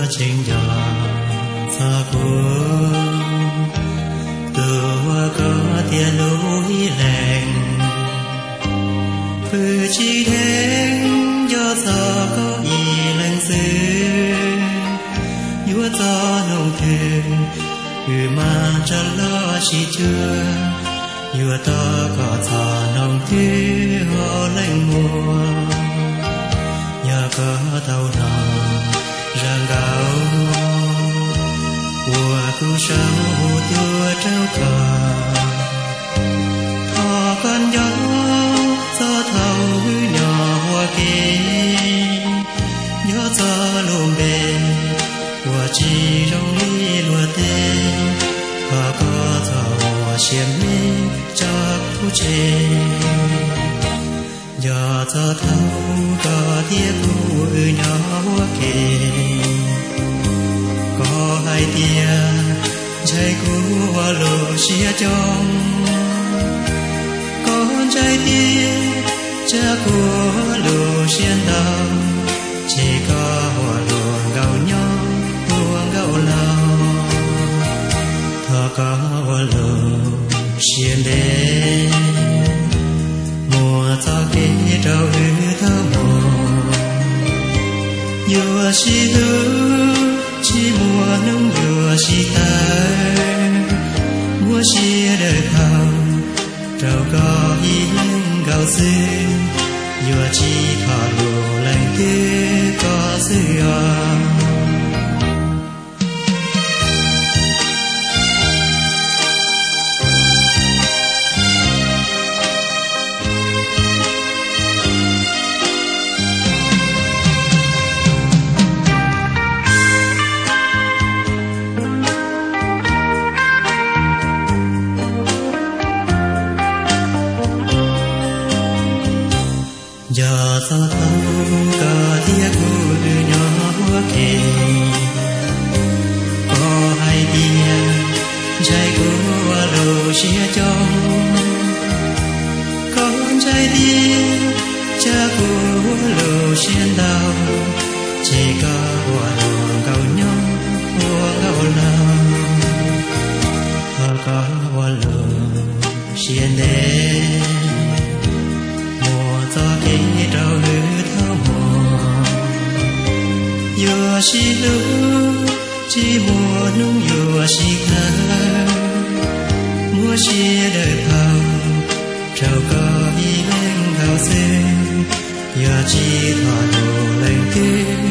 chính giờ xa cuốn từ hoa có tia lối lành cứ chỉ đến do gió có ý lành dư vua gió nồng thường cứ mà cho lo chỉ chưa vua to có gió nồng thứ họ lành mùa nhờ có tàu nào rạng gạo mùa cu sâu tua trao cờ thọ con gió gió thầu nhỏ hoa kê nhớ gió lùm bề hoa chi trong ly lùa tê và có gió hoa xiêm mê cho phú chê giờ gió thâu có tia cu nhỏ hoa kê có hai tia trái cu hoa lô xia trong con trái tia cha của lô xiên đào chỉ có hoa luồng gạo nhỏ luồng gạo lao thọ có hoa lô xiên đê mùa gió kế trao hư thơ mùa vừa xí hư chỉ mùa nắng vừa xí tay mùa xí đời thao trao có hiên gạo dư vừa chỉ thọ lùa lành tư có dư giờ gió thâu có tia cu nhỏ hoa kê có hai tia trái cu hoa lô xia trong con trái tia cha cu hoa lô xiên đào chỉ có hoa luồng gạo nhỏ hoa gạo lao có hoa lô xiên đê gió kế trao hư thao mùa vừa xí lũ chỉ mùa nung vừa xí thơ mùa xí đời thao trao có ý lên gạo dê vừa chỉ thọ đồ lành tư